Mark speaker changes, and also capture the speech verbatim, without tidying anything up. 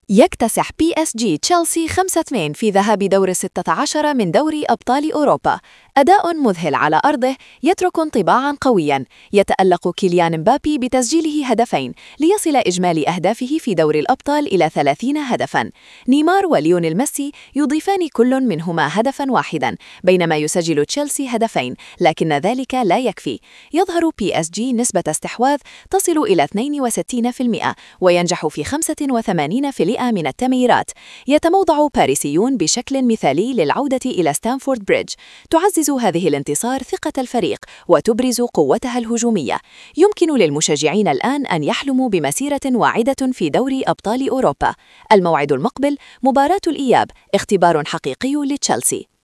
Speaker 1: يكتسح بي اس جي تشيلسي خمسة اثنين في ذهاب دور الستة عشر من دوري أبطال أوروبا. أداء مذهل على أرضه يترك انطباعاً قوياً. يتألق كيليان مبابي بتسجيله هدفين ليصل إجمالي أهدافه في دور الأبطال إلى ثلاثين هدفاً. نيمار وليونيل ميسي يضيفان كل منهما هدفاً واحداً، بينما يسجل تشيلسي هدفين، لكن ذلك لا يكفي. يظهر بي اس جي نسبة استحواذ تصل إلى اثنين وستين بالمئة وينجح في خمسة وثمانين بالمئة من التمريرات. يتموضع باريسيون بشكل مثالي للعودة إلى ستانفورد بريدج. تعزز هذه الانتصار ثقة الفريق وتبرز قوتها الهجومية. يمكن للمشجعين الآن أن يحلموا بمسيرة واعدة في دوري أبطال أوروبا. الموعد المقبل مباراة الإياب، اختبار حقيقي لتشيلسي.